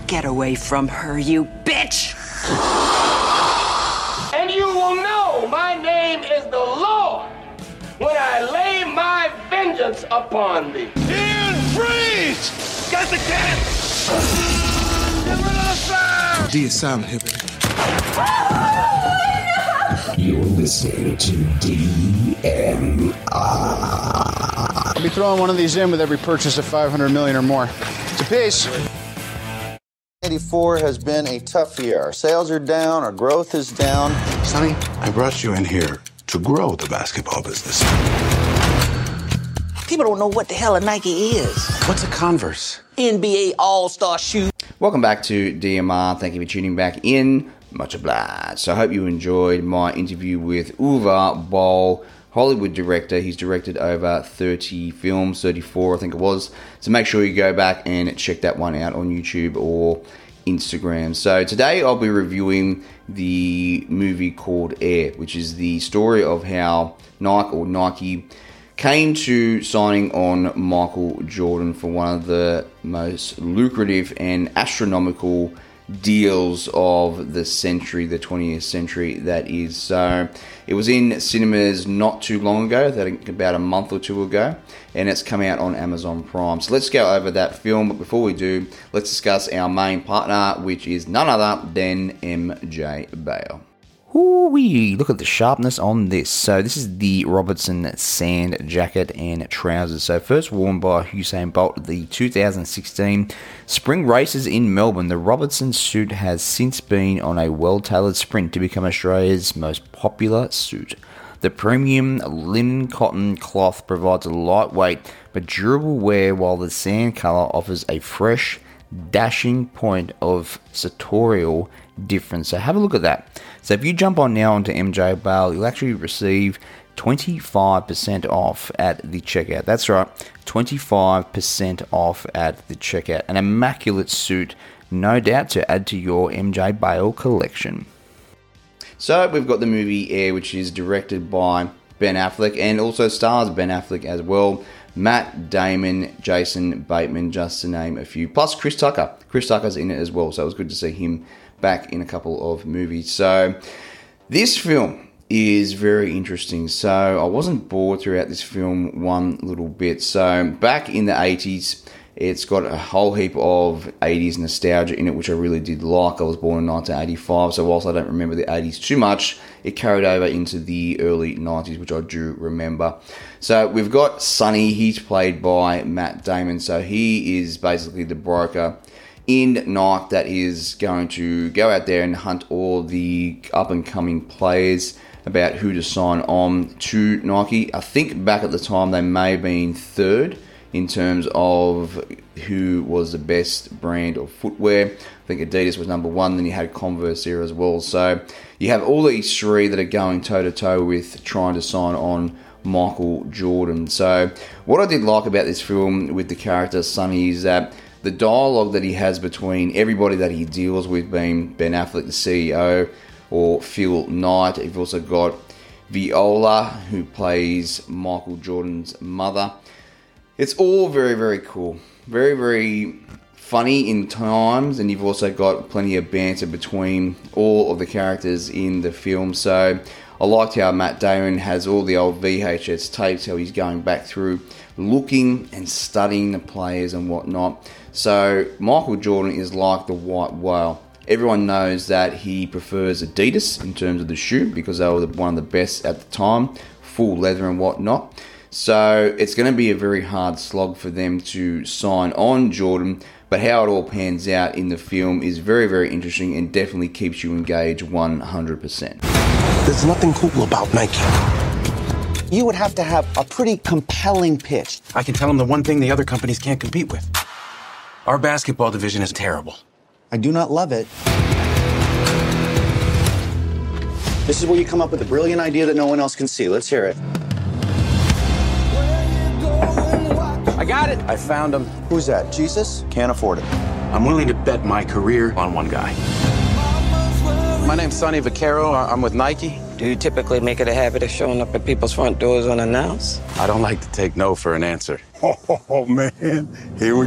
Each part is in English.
Get away from her, you bitch! And you will know my name is the Lord when I lay my vengeance upon thee. Ian, freeze! Get the cannon! Get rid of the sound! D is silent here, baby. You're listening to DMR. I'll be throwing one of these in with every purchase of 500 million or more. It's a piece. 1984 has been a tough year. Our sales are down, our growth is down. Sonny, I brought you in here to grow the basketball business. People don't know what the hell a Nike is. What's a Converse? NBA All-Star shoe. Welcome back to DMR. Thank you for tuning back in. Much obliged. So I hope you enjoyed my interview with Uwe Boll, Hollywood director. He's directed over 30 films, 34 I think it was. So make sure you go back and check that one out on YouTube or Instagram. So today I'll be reviewing the movie called Air, which is the story of how Nike came to signing on Michael Jordan for one of the most lucrative and astronomical deals of the century, the 20th century that is. So it was in cinemas not too long ago, I think about a month or two ago, and it's come out on Amazon Prime. So let's go over that film, but before we do, let's discuss our main partner, which is none other than MJ Bale. Ooh-wee, look at the sharpness on this. So this is the Robertson Sand jacket and trousers. So first worn by Usain Bolt at the 2016 Spring Races in Melbourne, the Robertson suit has since been on a well-tailored sprint to become Australia's most popular suit. The premium linen cotton cloth provides a lightweight but durable wear, while the sand colour offers a fresh, dashing point of sartorial difference. So have a look at that. So if you jump on now onto MJ Bale, you'll actually receive 25% off at the checkout. That's right, 25% off at the checkout. An immaculate suit, no doubt, to add to your MJ Bale collection. So we've got the movie Air, which is directed by Ben Affleck and also stars Ben Affleck as well. Matt Damon, Jason Bateman, just to name a few. Plus Chris Tucker. Chris Tucker's in it as well, so it was good to see him back in a couple of movies. So this film is very interesting. So I wasn't bored throughout this film one little bit. So back in the 80s, it's got a whole heap of 80s nostalgia in it, which I really did like. I was born in 1985, so whilst I don't remember the 80s too much, it carried over into the early 90s, which I do remember. So we've got Sonny. He's played by Matt Damon. So he is basically the broker in Nike that is going to go out there and hunt all the up-and-coming players about who to sign on to Nike. I think back at the time they may have been third in terms of who was the best brand of footwear. I think Adidas was number one, then you had Converse there as well. So you have all these three that are going toe-to-toe with trying to sign on Michael Jordan. So what I did like about this film with the character Sonny is that the dialogue that he has between everybody that he deals with, being Ben Affleck, the CEO, or Phil Knight. You've also got Viola, who plays Michael Jordan's mother. It's all very, very cool. Very, very funny in times, and you've also got plenty of banter between all of the characters in the film. So I liked how Matt Damon has all the old VHS tapes, how he's going back through, looking and studying the players and whatnot. So Michael Jordan is like the white whale. Everyone knows that he prefers Adidas in terms of the shoe because they were one of the best at the time, full leather and whatnot. So it's going to be a very hard slog for them to sign on Jordan, but how it all pans out in the film is very, very interesting and definitely keeps you engaged 100%. There's nothing cool about Nike. You would have to have a pretty compelling pitch. I can tell them the one thing the other companies can't compete with. Our basketball division is terrible. I do not love it. This is where you come up with a brilliant idea that no one else can see. Let's hear it. I got it. I found him. Who's that? Jesus? Can't afford it. I'm willing to bet my career on one guy. My name's Sonny Vaccaro. I'm with Nike. Do you typically make it a habit of showing up at people's front doors unannounced? I don't like to take no for an answer. Oh, man. Here we go.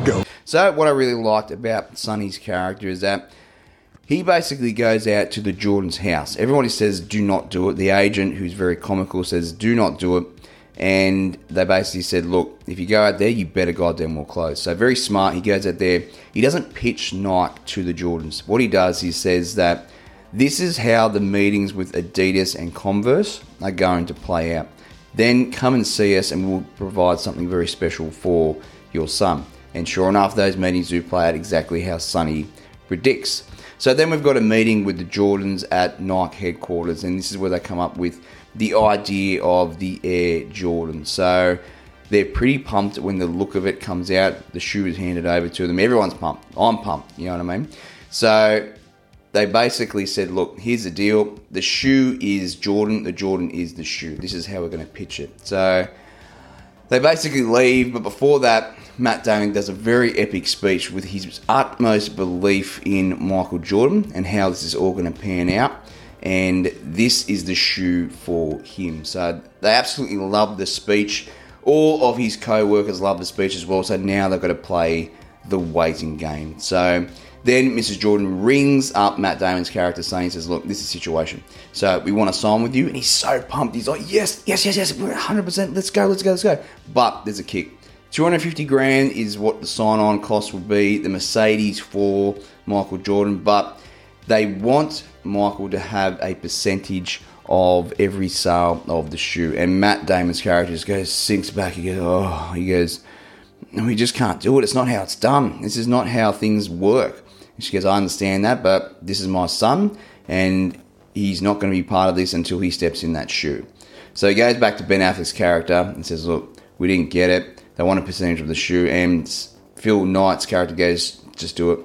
So what I really liked about Sonny's character is that he basically goes out to the Jordan's house. Everybody says, do not do it. The agent, who's very comical, says, do not do it. And they basically said, look, if you go out there, you better goddamn well close. So very smart. He goes out there. He doesn't pitch Nike to the Jordans. What he does, he says that this is how the meetings with Adidas and Converse are going to play out. Then come and see us and we'll provide something very special for your son. And sure enough, those meetings do play out exactly how Sonny predicts. So then we've got a meeting with the Jordans at Nike headquarters, and this is where they come up with the idea of the Air Jordan. So they're pretty pumped when the look of it comes out. The shoe is handed over to them. Everyone's pumped. I'm pumped, you know what I mean? So they basically said, look, here's the deal. The shoe is Jordan. The Jordan is the shoe. This is how we're going to pitch it. So they basically leave, but before that, Matt Damon does a very epic speech with his utmost belief in Michael Jordan and how this is all going to pan out. And this is the shoe for him. So they absolutely love the speech. All of his co-workers love the speech as well. So now they've got to play the waiting game. So then Mrs. Jordan rings up Matt Damon's character saying, says, look, this is the situation. So we want to sign with you. And he's so pumped. He's like, yes, we're 100%. Let's go. But there's a kick. $250,000 is what the sign-on cost would be. The Mercedes for Michael Jordan. But they want Michael to have a percentage of every sale of the shoe. And Matt Damon's character just sinks back. He goes, no, we just can't do it. It's not how it's done. This is not how things work. And she goes, I understand that, but this is my son, and he's not going to be part of this until he steps in that shoe. So he goes back to Ben Affleck's character and says, look, we didn't get it. They want a percentage of the shoe. And Phil Knight's character goes, just do it.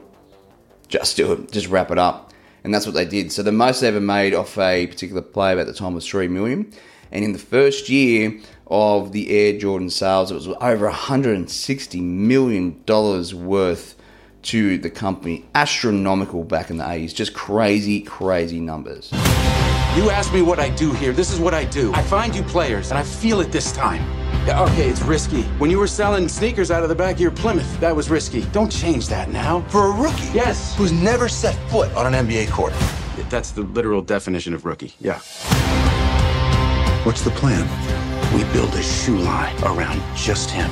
Just wrap it up. And that's what they did. So the most they ever made off a particular player at the time was $3 million. And in the first year of the Air Jordan sales, it was over $160 million worth to the company. Astronomical back in the 80s. Just crazy, crazy numbers. You asked me what I do here. This is what I do. I find you players, and I feel it this time. Yeah, okay, it's risky. When you were selling sneakers out of the back of your Plymouth, that was risky. Don't change that now. For a rookie? Yes. Who's never set foot on an NBA court. That's the literal definition of rookie, yeah. What's the plan? We build a shoe line around just him.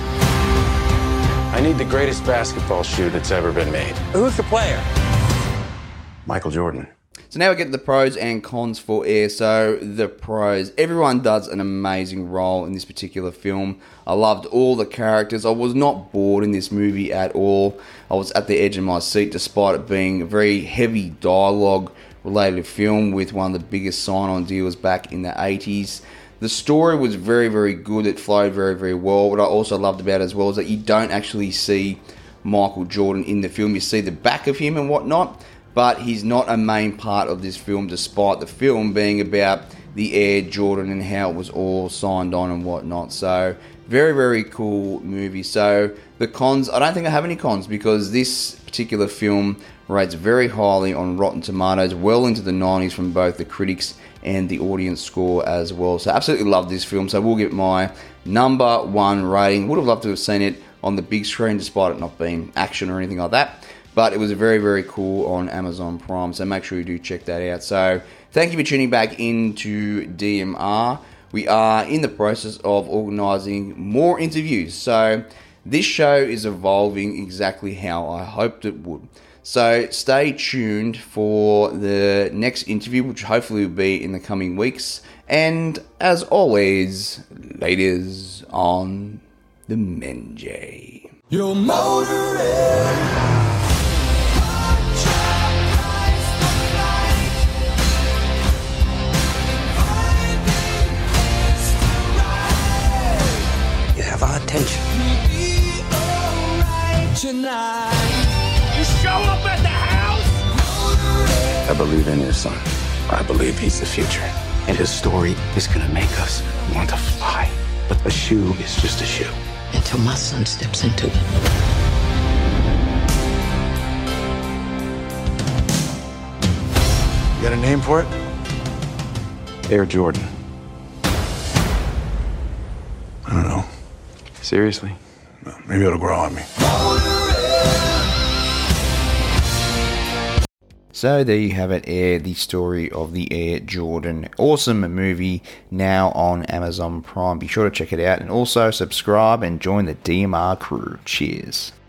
I need the greatest basketball shoe that's ever been made. Who's the player? Michael Jordan. So now we get to the pros and cons for Air. So the pros, everyone does an amazing role in this particular film. I loved all the characters. I was not bored in this movie at all. I was at the edge of my seat despite it being a very heavy dialogue related film with one of the biggest sign-on deals back in the 80s. The story was very, very good. It flowed very, very well. What I also loved about it as well is that you don't actually see Michael Jordan in the film. You see the back of him and whatnot, but he's not a main part of this film, despite the film being about the Air Jordan and how it was all signed on and whatnot. So, very, very cool movie. So, the cons, I don't think I have any cons, because this particular film rates very highly on Rotten Tomatoes, well into the 90s from both the critics and the audience score as well. So, absolutely love this film. So, we'll give it my number 1 rating. Would have loved to have seen it on the big screen, despite it not being action or anything like that. But it was very, very cool on Amazon Prime, so make sure you do check that out. So thank you for tuning back into DMR. We are in the process of organising more interviews. So this show is evolving exactly how I hoped it would. So stay tuned for the next interview, which hopefully will be in the coming weeks. And as always, ladies on the Menjay. Your motor Our attention. You show up at the house? I believe in your son. I believe he's the future. And his story is going to make us want to fly. But a shoe is just a shoe. Until my son steps into it. You got a name for it? Air Jordan. I don't know. Seriously? Maybe it'll grow on me. So there you have it, Air, the story of the Air Jordan. Awesome movie, now on Amazon Prime. Be sure to check it out and also subscribe and join the DMR crew. Cheers.